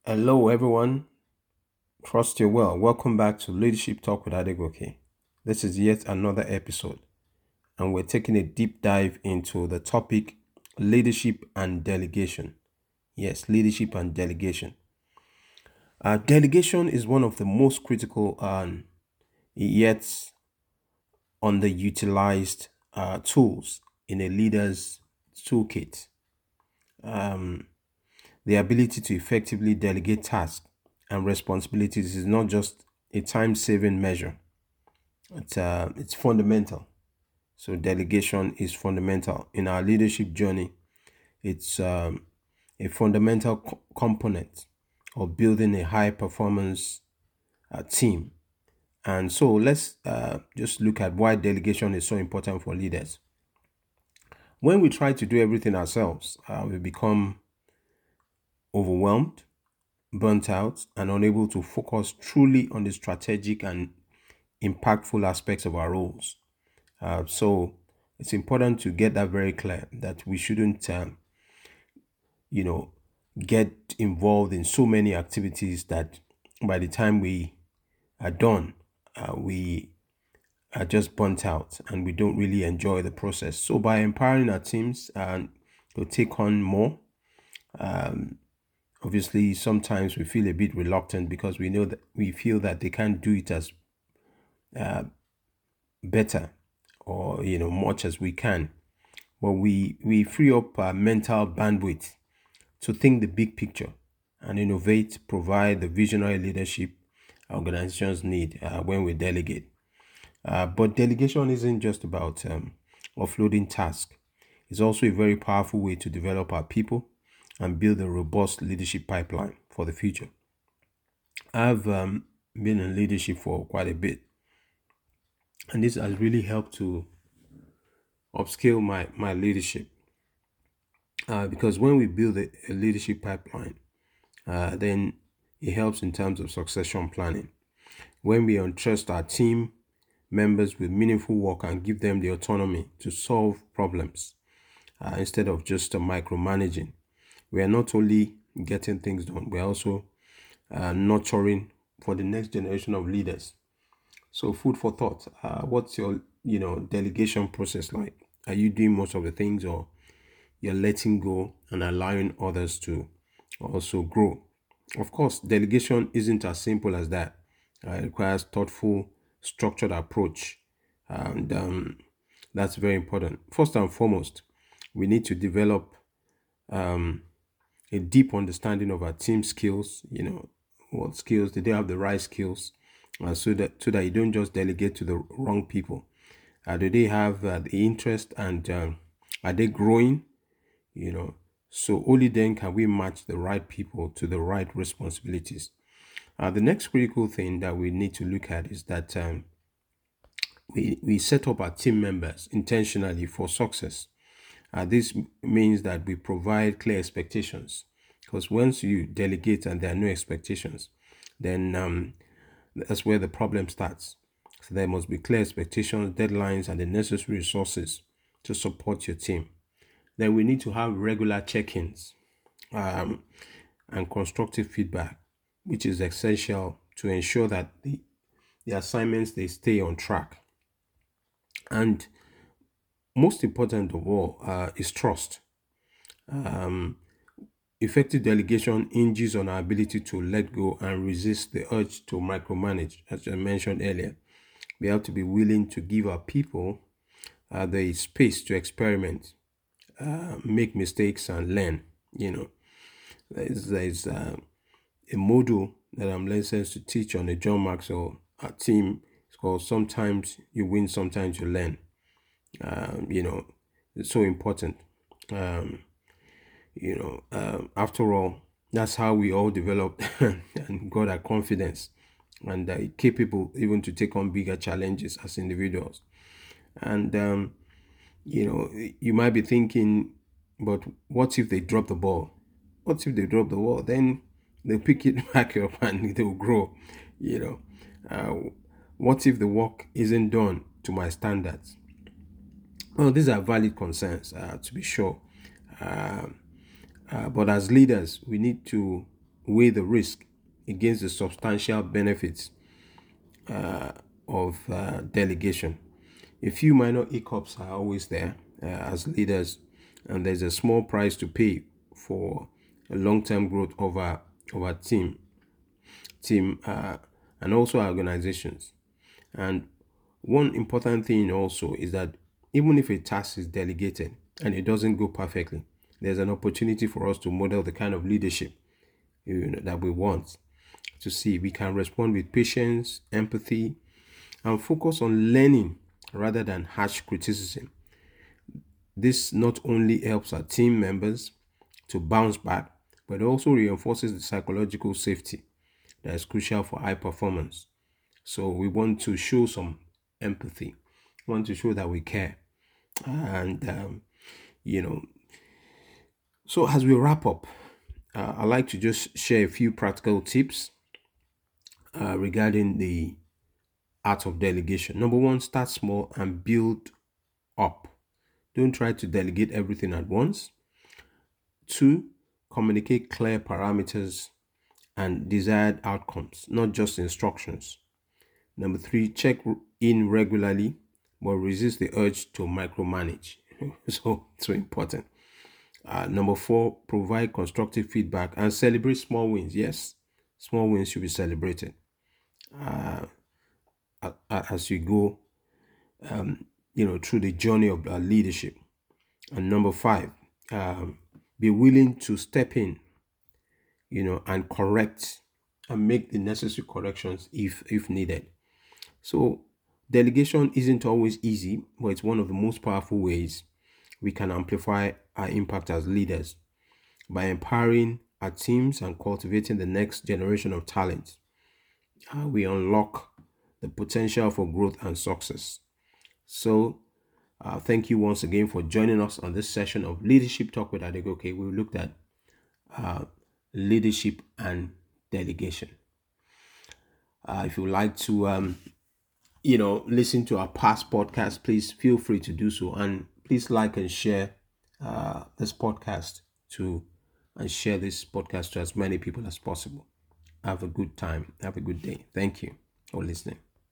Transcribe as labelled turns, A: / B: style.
A: Hello, everyone. Trust you're well. Welcome back to Leadership Talk with Adegoke. This is yet another episode, and we're taking a deep dive into the topic leadership and delegation. Yes, leadership and delegation. Delegation is one of the most critical and yet underutilized tools in a leader's toolkit. The ability to effectively delegate tasks and responsibilities is not just a time-saving measure. It's fundamental. So delegation is fundamental in our leadership journey. It's a fundamental component of building a high performance team. And so let's just look at why delegation is so important for leaders. When we try to do everything ourselves, we become overwhelmed, burnt out, and unable to focus truly on the strategic and impactful aspects of our roles. So it's important to get that very clear that we shouldn't, you know, get involved in so many activities that by the time we are done, we are just burnt out and we don't really enjoy the process. So by empowering our teams to take on more, obviously sometimes we feel a bit reluctant because we know that we feel that they can't do it as better or much as we can. But we free up our mental bandwidth to think the big picture and innovate, provide the visionary leadership organizations need when we delegate. But delegation isn't just about offloading tasks. It's also a very powerful way to develop our people and build a robust leadership pipeline for the future. I've been in leadership for quite a bit, and this has really helped to upscale my leadership. Because when we build a leadership pipeline, then it helps in terms of succession planning. When we entrust our team members with meaningful work and give them the autonomy to solve problems instead of just micromanaging, we are not only getting things done, we are also nurturing for the next generation of leaders. So, food for thought. What's your delegation process like? Are you doing most of the things, or you're letting go and allowing others to also grow? Of course, delegation isn't as simple as that. It requires thoughtful, structured approach, and that's very important. First and foremost, we need to develop a deep understanding of our team skills. What skills do they have? The right skills, so that you don't just delegate to the wrong people. Do they have the interest, and are they growing? So only then can we match the right people to the right responsibilities. The next critical thing that we need to look at is that we set up our team members intentionally for success. This means that we provide clear expectations, because once you delegate and there are no expectations, then that's where the problem starts. So there must be clear expectations, deadlines, and the necessary resources to support your team. Then we need to have regular check-ins and constructive feedback, which is essential to ensure that the assignments they stay on track. And most important of all is trust. Effective delegation hinges on our ability to let go and resist the urge to micromanage. As I mentioned earlier, we have to be willing to give our people the space to experiment, make mistakes, and learn. There's a module that I'm licensed to teach on the John Maxwell team. It's called "Sometimes You Win, Sometimes You Learn." It's so important. After all, that's how we all developed and got our confidence and capable even to take on bigger challenges as individuals. And you might be thinking, but what if they drop the ball? What if they drop the ball? Then they'll pick it back up and they'll grow. You know, what if the work isn't done to my standards? Well, these are valid concerns, to be sure. But as leaders, we need to weigh the risk against the substantial benefits of delegation. A few minor hiccups are always there as leaders, and there's a small price to pay for a long-term growth of our team, and also our organizations. And one important thing also is that even if a task is delegated and it doesn't go perfectly, there's an opportunity for us to model the kind of leadership that we want to see. We can respond with patience, empathy, and focus on learning rather than harsh criticism. This not only helps our team members to bounce back, but also reinforces the psychological safety that is crucial for high performance. So we want to show some empathy, we want to show that we care. And, you know, so as we wrap up, I'd like to just share a few practical tips regarding the art of delegation. Number one, start small and build up. Don't try to delegate everything at once. Two, communicate clear parameters and desired outcomes, not just instructions. Number three, check in regularly, but resist the urge to micromanage. So important. Number four, provide constructive feedback and celebrate small wins. Yes, small wins should be celebrated as you go, through the journey of leadership. And number five, be willing to step in, and correct and make the necessary corrections if needed. So delegation isn't always easy, but it's one of the most powerful ways we can amplify our impact as leaders by empowering our teams and cultivating the next generation of talent. We unlock the potential for growth and success. So, thank you once again for joining us on this session of Leadership Talk with Adegoke. We looked at leadership and delegation. If you would like to, listen to our past podcast, please feel free to do so. And please like and share this podcast to as many people as possible. Have a good time. Have a good day. Thank you for listening.